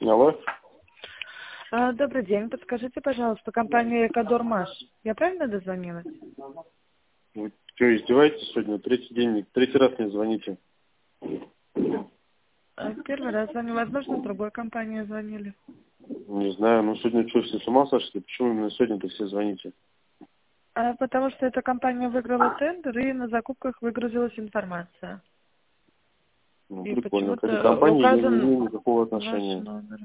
Алло. Добрый день. Подскажите, пожалуйста, компания «Экодормаш». Я правильно дозвонилась? Вы что, издеваетесь сегодня? Третий раз мне звоните. Первый раз звоню. Возможно, с другой компании звонили. Не знаю, ну сегодня что, все с ума сошли? Почему именно сегодня-то все звоните? Потому что эта компания выиграла тендер, и на закупках выгрузилась информация. Ну, И прикольно. К этой почему-то компании я не указан имею никакого ваш отношения. номер.